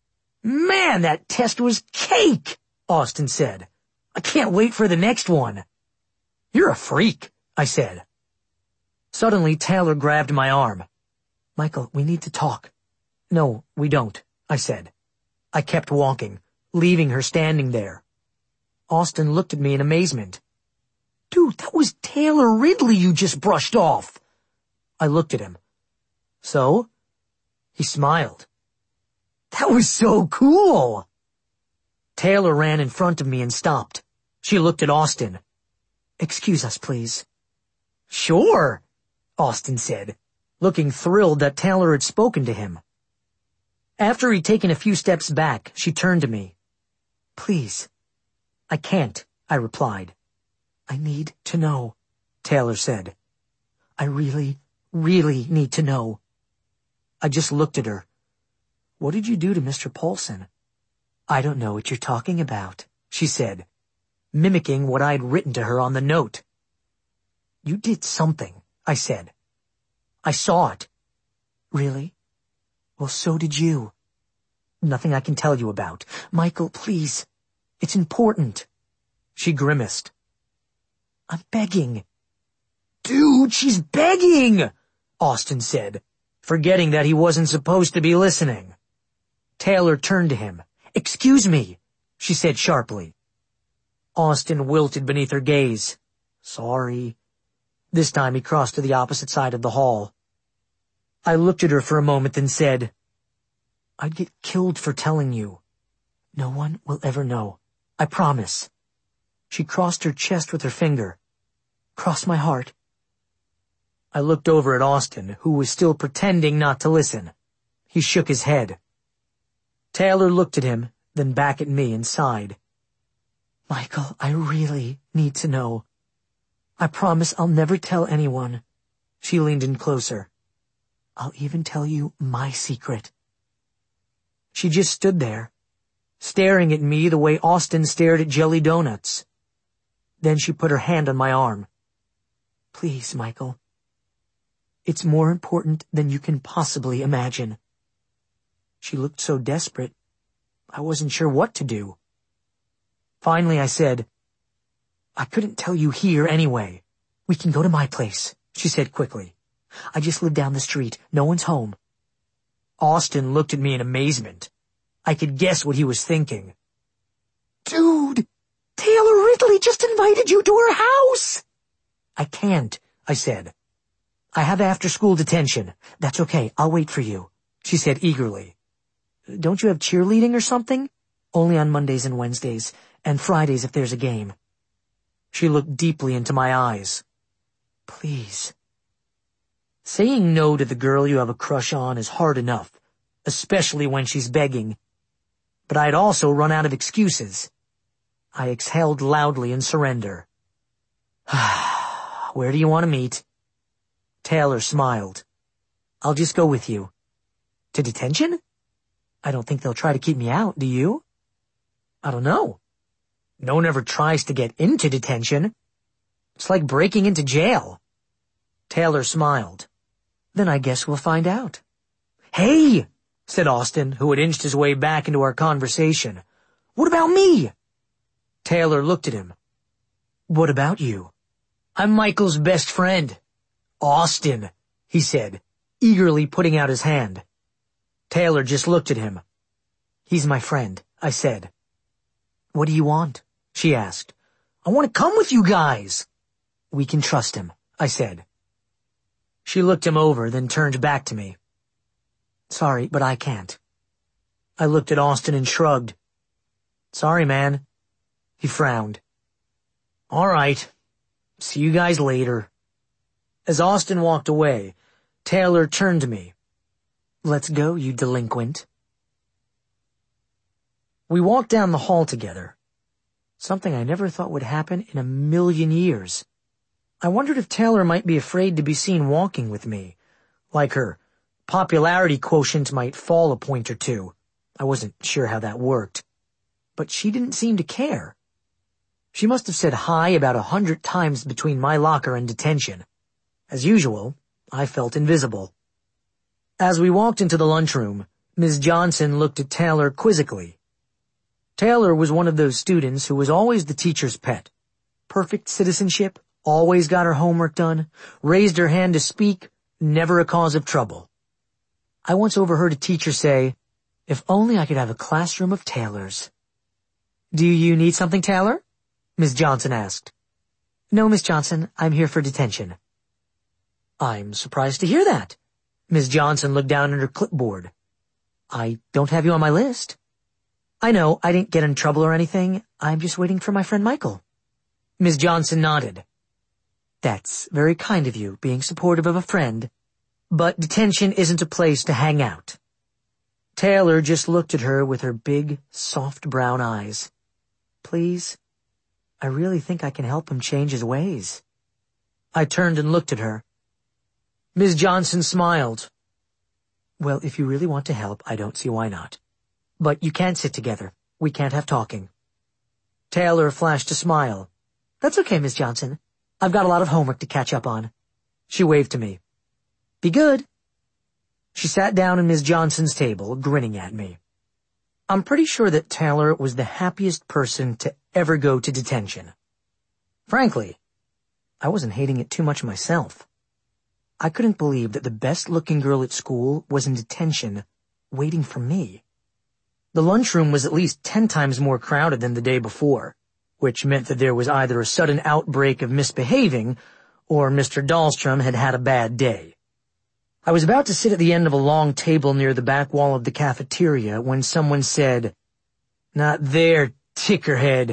Speaker 2: "Man, that test was cake," Austin said. "I can't wait for the next one." "You're a freak," I said. Suddenly, Taylor grabbed my arm. "Michael, we need to talk." "No, we don't," I said. I kept walking, leaving her standing there. Austin looked at me in amazement. "Dude, that was Taylor Ridley you just brushed off." I looked at him. "So?" He smiled. "That was so cool." Taylor ran in front of me and stopped. She looked at Austin. "Excuse us, please." "Sure," Austin said, looking thrilled that Taylor had spoken to him. After he'd taken a few steps back, she turned to me. "Please." "I can't," I replied. "I need to know," Taylor said. "I really, really need to know." I just looked at her. "What did you do to Mr. Paulson?" "I don't know what you're talking about," she said, mimicking what I'd written to her on the note. "You did something," I said. "I saw it." "Really? Well, so did you." "Nothing I can tell you about." "Michael, please. It's important." She grimaced. "I'm begging." "Dude, she's begging," Austin said, forgetting that he wasn't supposed to be listening. Taylor turned to him. "Excuse me," she said sharply. Austin wilted beneath her gaze. "Sorry." This time he crossed to the opposite side of the hall. I looked at her for a moment, then said, "I'd get killed for telling you. No one will ever know. I promise." She crossed her chest with her finger. "Cross my heart." I looked over at Austin, who was still pretending not to listen. He shook his head. Taylor looked at him, then back at me and sighed. "Michael, I really need to know. I promise I'll never tell anyone." She leaned in closer. "I'll even tell you my secret." She just stood there, staring at me the way Austin stared at jelly donuts. Then she put her hand on my arm. "Please, Michael. It's more important than you can possibly imagine." She looked so desperate, I wasn't sure what to do. Finally I said, "I couldn't tell you here anyway. We can go to my place," she said quickly. "I just live down the street. No one's home." Austin looked at me in amazement. I could guess what he was thinking. "Dude, Taylor Ridley just invited you to her house!" "I can't," I said. "I have after-school detention. That's okay. I'll wait for you," she said eagerly. "Don't you have cheerleading or something?" "Only on Mondays and Wednesdays, and Fridays if there's a game." She looked deeply into my eyes. "Please." Saying no to the girl you have a crush on is hard enough, especially when she's begging. But I'd also run out of excuses. I exhaled loudly in surrender. "Where do you want to meet?" Taylor smiled. "I'll just go with you." "To detention?" "I don't think they'll try to keep me out, do you?" "I don't know. No one ever tries to get into detention. It's like breaking into jail." Taylor smiled. "Then I guess we'll find out." "Hey," said Austin, who had inched his way back into our conversation. "What about me?" Taylor looked at him. "What about you?" "I'm Michael's best friend." "Austin," he said, eagerly putting out his hand. Taylor just looked at him. "He's my friend," I said. "What do you want?" she asked. "I want to come with you guys." "We can trust him," I said. She looked him over, then turned back to me. "Sorry, but I can't." I looked at Austin and shrugged. "Sorry, man." He frowned. "All right. See you guys later." As Austin walked away, Taylor turned to me. "Let's go, you delinquent." We walked down the hall together. Something I never thought would happen in a million years. I wondered if Taylor might be afraid to be seen walking with me. Like her popularity quotient might fall a point or two. I wasn't sure how that worked. But she didn't seem to care. She must have said hi about 100 times between my locker and detention. As usual, I felt invisible. As we walked into the lunchroom, Ms. Johnson looked at Taylor quizzically. Taylor was one of those students who was always the teacher's pet. Perfect citizenship, always got her homework done, raised her hand to speak, never a cause of trouble. I once overheard a teacher say, "If only I could have a classroom of Taylors." "Do you need something, Taylor?" Ms. Johnson asked. "No, Miss Johnson, I'm here for detention." "I'm surprised to hear that." Ms. Johnson looked down at her clipboard. "I don't have you on my list." "I know, I didn't get in trouble or anything. I'm just waiting for my friend Michael." Ms. Johnson nodded. "That's very kind of you, being supportive of a friend. But detention isn't a place to hang out." Taylor just looked at her with her big, soft brown eyes. "Please, I really think I can help him change his ways." I turned and looked at her. Ms. Johnson smiled. "Well, if you really want to help, I don't see why not. But you can't sit together. We can't have talking." Taylor flashed a smile. "That's okay, Ms. Johnson. I've got a lot of homework to catch up on." She waved to me. "Be good." She sat down at Ms. Johnson's table, grinning at me. I'm pretty sure that Taylor was the happiest person to ever go to detention. Frankly, I wasn't hating it too much myself. I couldn't believe that the best-looking girl at school was in detention, waiting for me. The lunchroom was at least 10 times more crowded than the day before, which meant that there was either a sudden outbreak of misbehaving or Mr. Dahlstrom had had a bad day. I was about to sit at the end of a long table near the back wall of the cafeteria when someone said, "Not there, tickerhead."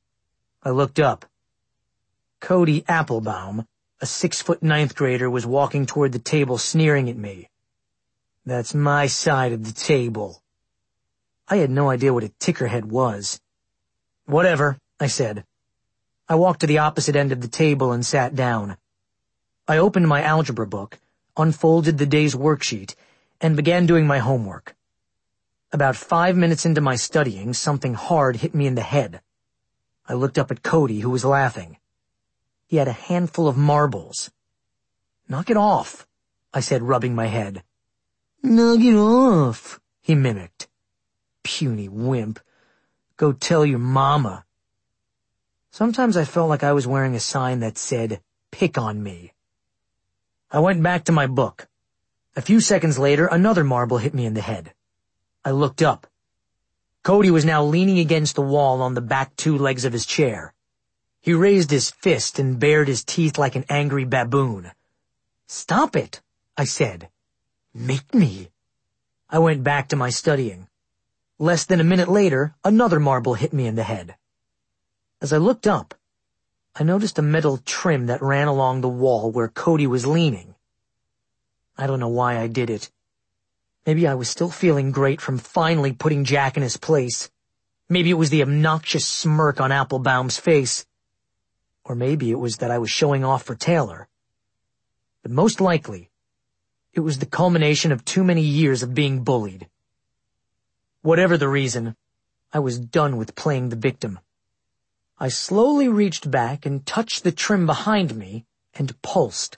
Speaker 2: I looked up. Cody Applebaum, a 6-foot ninth grader, was walking toward the table sneering at me. "That's my side of the table." I had no idea what a tickerhead was. "Whatever," I said. I walked to the opposite end of the table and sat down. I opened my algebra book, unfolded the day's worksheet, and began doing my homework. About 5 minutes into my studying, something hard hit me in the head. I looked up at Cody, who was laughing. He had a handful of marbles. "Knock it off," I said, rubbing my head. "Knock it off," he mimicked. "Puny wimp. Go tell your mama." Sometimes I felt like I was wearing a sign that said, "Pick on me." I went back to my book. A few seconds later, another marble hit me in the head. I looked up. Cody was now leaning against the wall on the back 2 legs of his chair. He raised his fist and bared his teeth like an angry baboon. "Stop it," I said. "Make me." I went back to my studying. Less than a minute later, another marble hit me in the head. As I looked up, I noticed a metal trim that ran along the wall where Cody was leaning. I don't know why I did it. Maybe I was still feeling great from finally putting Jack in his place. Maybe it was the obnoxious smirk on Applebaum's face. Or maybe it was that I was showing off for Taylor. But most likely, it was the culmination of too many years of being bullied. Whatever the reason, I was done with playing the victim. I slowly reached back and touched the trim behind me and pulsed.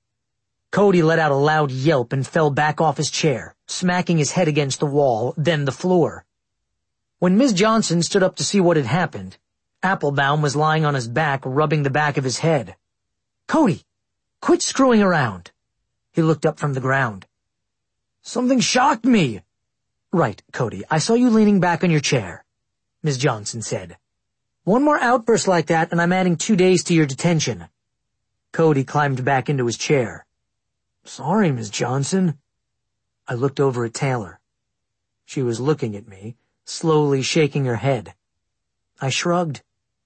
Speaker 2: Cody let out a loud yelp and fell back off his chair, smacking his head against the wall, then the floor. When Ms. Johnson stood up to see what had happened, Applebaum was lying on his back, rubbing the back of his head. "Cody, quit screwing around." He looked up from the ground. "Something shocked me." "Right, Cody, I saw you leaning back on your chair," Ms. Johnson said. "One more outburst like that and I'm adding 2 days to your detention." Cody climbed back into his chair. "Sorry, Ms. Johnson." I looked over at Taylor. She was looking at me, slowly shaking her head. I shrugged.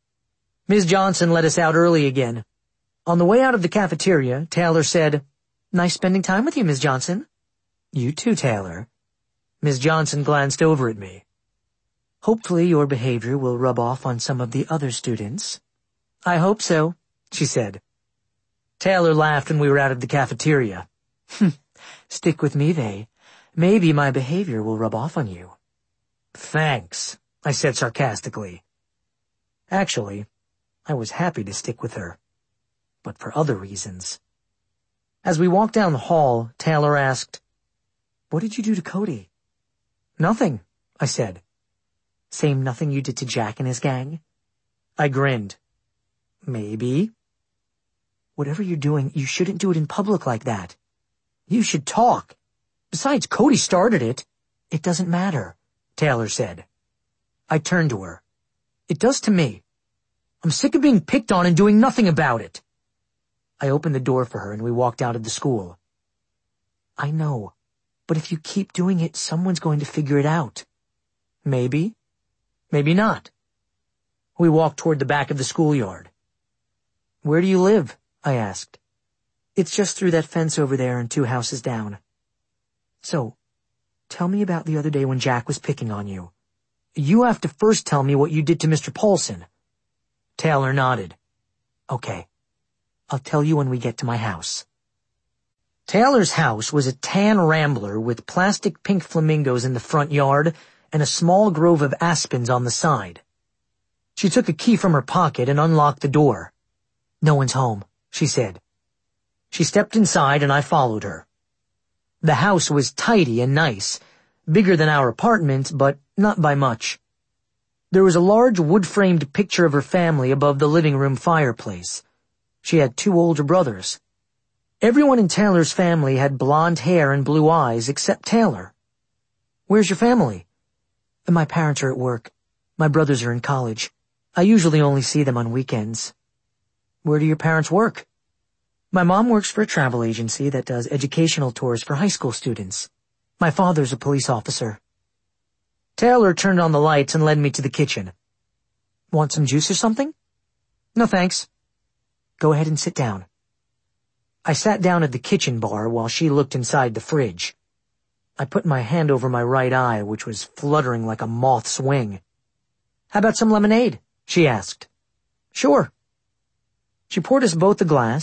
Speaker 2: Ms. Johnson let us out early again. On the way out of the cafeteria, Taylor said, "Nice spending time with you, Ms. Johnson." "You too, Taylor." Ms. Johnson glanced over at me. "Hopefully your behavior will rub off on some of the other students." "I hope so," she said. Taylor laughed when we were out of the cafeteria. "Stick with me, Vay. Maybe my behavior will rub off on you." "Thanks," I said sarcastically. Actually, I was happy to stick with her, but for other reasons. As we walked down the hall, Taylor asked, "What did you do to Cody?" "Nothing," I said. "Same nothing you did to Jack and his gang?" I grinned. "Maybe." "Whatever you're doing, you shouldn't do it in public like that. You should talk. Besides, Cody started it." "It doesn't matter," Taylor said. I turned to her. "It does to me. I'm sick of being picked on and doing nothing about it." I opened the door for her and we walked out of the school. "I know, but if you keep doing it, someone's going to figure it out." "Maybe. Maybe not." We walked toward the back of the schoolyard. "Where do you live?" I asked. "It's just through that fence over there and 2 houses down." "So, tell me about the other day when Jack was picking on you." "You have to first tell me what you did to Mr. Paulson." Taylor nodded. "Okay, I'll tell you when we get to my house." Taylor's house was a tan rambler with plastic pink flamingos in the front yard and a small grove of aspens on the side. She took a key from her pocket and unlocked the door. "No one's home," she said. She stepped inside and I followed her. The house was tidy and nice, bigger than our apartment, but not by much. There was a large wood-framed picture of her family above the living room fireplace. She had 2 older brothers. Everyone in Taylor's family had blonde hair and blue eyes except Taylor. "Where's your family?" "My parents are at work. My brothers are in college. I usually only see them on weekends." "Where do your parents work?" "My mom works for a travel agency that does educational tours for high school students. My father's a police officer." Taylor turned on the lights and led me to the kitchen. "Want some juice or something?" "No, thanks." "Go ahead and sit down." I sat down at the kitchen bar while she looked inside the fridge. I put my hand over my right eye, which was fluttering like a moth's wing. "How about some lemonade?" she asked. "Sure." She poured us both a glass,